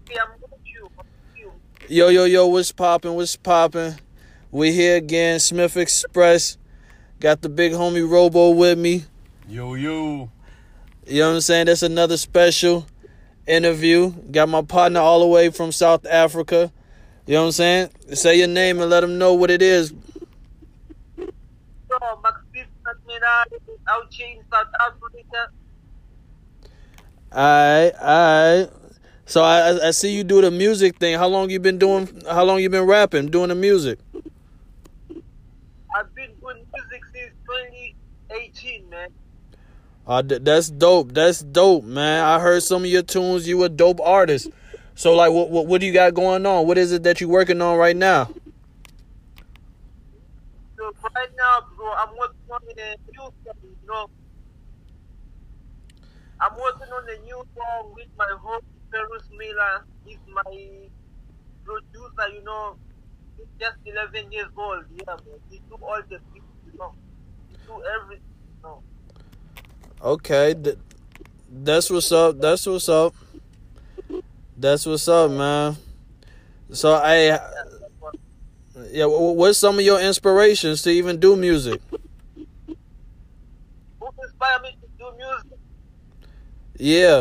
Okay, I'm with you. I'm with you. Yo, yo, yo, what's poppin'? What's poppin'? We here again, Smith Express. Got the big homie Robo with me. Yo, yo. You know what I'm saying? That's another special interview. Got my partner all the way from South Africa. You know what I'm saying? Say your name and let them know what it is. So, Max Minari out here in South Africa. Alright. So I see you do the music thing. How long you been rapping, doing the music? I've been doing music since 2018, man. That's dope. That's dope, man. I heard some of your tunes. You a dope artist. So, like, what do you got going on? What is it that you working on right now? So right now, bro, I'm working on a new song, you know. I'm working on a new song with my host, Ferris Miller. He's my producer, you know. He's just 11 years old, yeah, man. He do all the beats, you know. He do everything, you know. Okay, that's what's up. That's what's up. That's what's up, man. So, yeah, what's some of your inspirations to even do music? Who inspired me to do music? Yeah.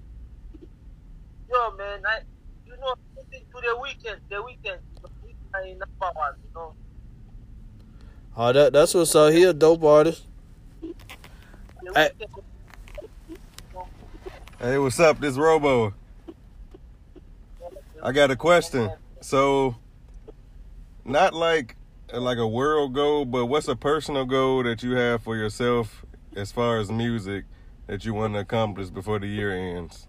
Yo, man, listen to The Weeknd. The Weeknd is my number one, you know. Oh, that's what's up. He a dope artist. The Hey. Weeknd, Hey, what's up? This Robo. I got a question. So, not like a world goal, but what's a personal goal that you have for yourself as far as music that you want to accomplish before the year ends?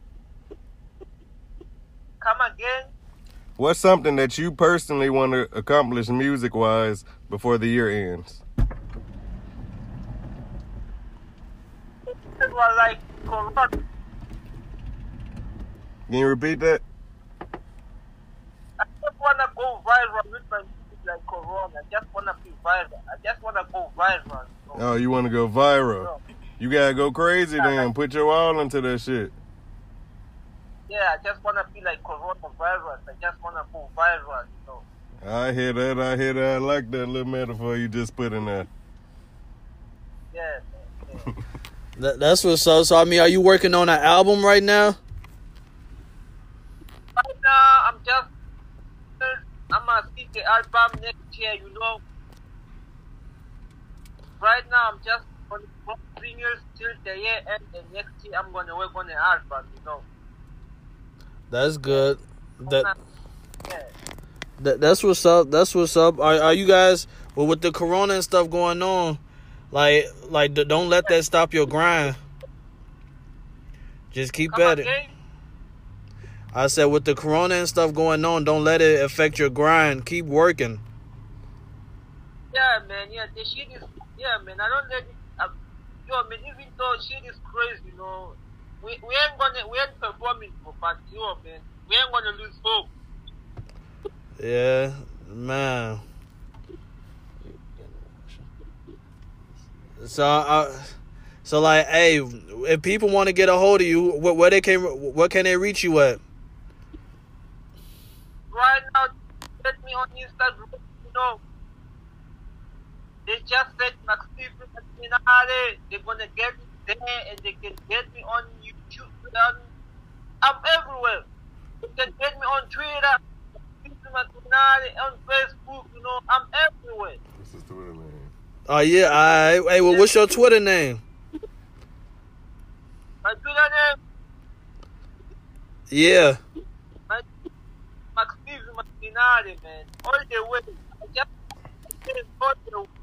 Come again? What's something that you personally want to accomplish music-wise before the year ends? People are like corrupt. Can you repeat that? I just want to go viral with my music like Corona. I just want to be viral. I just want to go viral. You know? Oh, you want to go viral? You gotta go crazy then. Put your all into that shit. Yeah, I just want to be like coronavirus. I just want to go viral, you know. I hear that. I like that little metaphor you just put in there. Yeah, man. Yeah. That's what's up. So, I mean, are you working on an album right now? Right now, I'm going to see the album next year, you know. Right now, I'm just on the singles till the year end, and next year I'm going to work on the album, you know. That's good. Yeah. That's what's up. That's what's up. Are you guys, well, with the corona and stuff going on, like don't let that stop your grind. Just keep at it. I said, with the corona and stuff going on, don't let it affect your grind. Keep working. Yeah, man. Yeah, the shit is. Yeah, man. I don't let it. Yo, man. Even though shit is crazy, you know, we ain't performing, but yo, man, we ain't gonna lose hope. Yeah, man. So like, hey, if people want to get a hold of you, what can they reach you at? Right now, get me on Instagram, you know. They just said Max Stephen Minare. They're gonna get me there, and they can get me on YouTube. I'm everywhere. They can get me on Twitter, on Facebook. You know, I'm everywhere. This is Twitter, man. Oh yeah, hey, well, what's your Twitter name? My Twitter name, Yeah. Max Stephen Minare, man. All the way. I just all the way.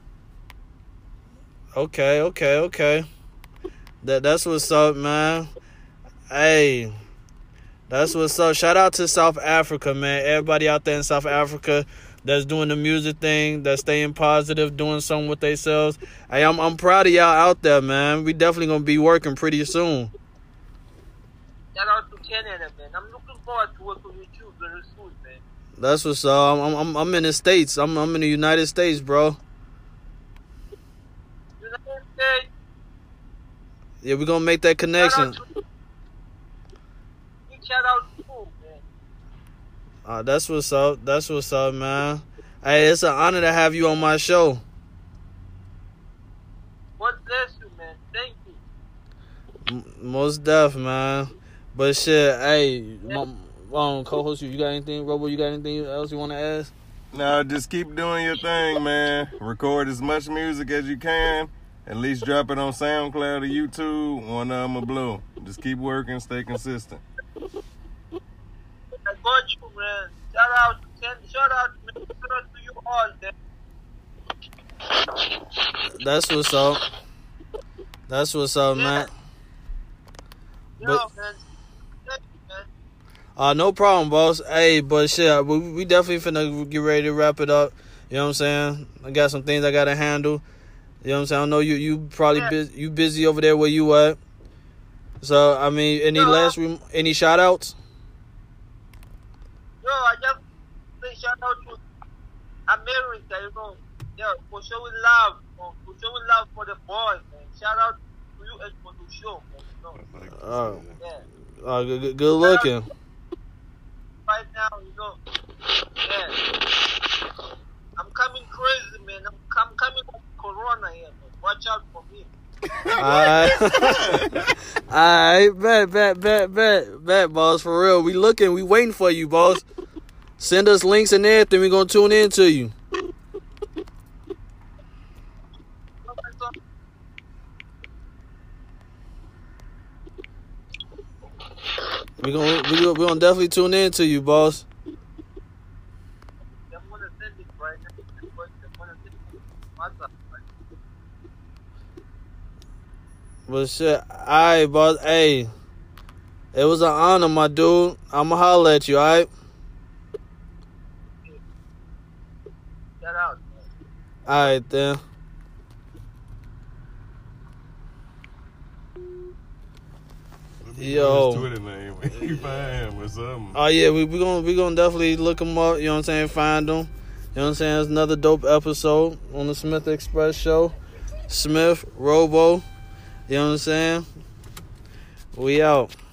Okay. That's what's up, man. Hey, that's what's up. Shout out to South Africa, man. Everybody out there in South Africa that's doing the music thing, that's staying positive, doing something with themselves. Hey, I'm proud of y'all out there, man. We definitely gonna be working pretty soon. Shout out to Canada, man. I'm looking forward to working with you very soon, man. That's what's up. I'm in the States. I'm in the United States, bro. United States. Yeah, we're gonna make that connection. Shout out to you, man. That's what's up. That's what's up, man. Hey, it's an honor to have you on my show. God bless you, man. Thank you. Most deaf, man. But shit, hey, co-host, you got anything? Robo, you got anything else you want to ask? No, just keep doing your thing, man. Record as much music as you can. At least drop it on SoundCloud or YouTube. One of them will blow. Just keep working, stay consistent. I got you, man. Shout out to you all, man. That's what's up. That's what's up, man. Yo, But- man. Thank you, man. No problem, boss. Hey, but shit, we definitely finna get ready to wrap it up. You know what I'm saying? I got some things I gotta handle. You know what I'm saying? I know you probably busy over there where you at. So I mean, any shout outs? Yo, I just say shout out to America, you know. Yeah, for showing love, for showing love for the boys, man. Shout out to you and for the show, man. You know. Yeah. Good looking. Right now, you know. Yeah. I'm coming crazy, man. I'm coming with Corona here, man. Watch out for me. Alright, bet, boss. For real, we waiting for you, boss. Send us links and everything. We gonna tune in to you. We gonna definitely tune in to you, boss. I'm gonna send it right now. I'm gonna send it on WhatsApp. But shit, alright, boss. Hey, it was an honor, my dude. I'ma holler at you, alright? Shout out, man. Alright, then. Yo. His Twitter name. You find him or something. Oh yeah, we gonna definitely look him up. You know what I'm saying? Find him. You know what I'm saying? It's another dope episode on the Smith Express Show. Smith, Robo. You know what I'm saying? We out.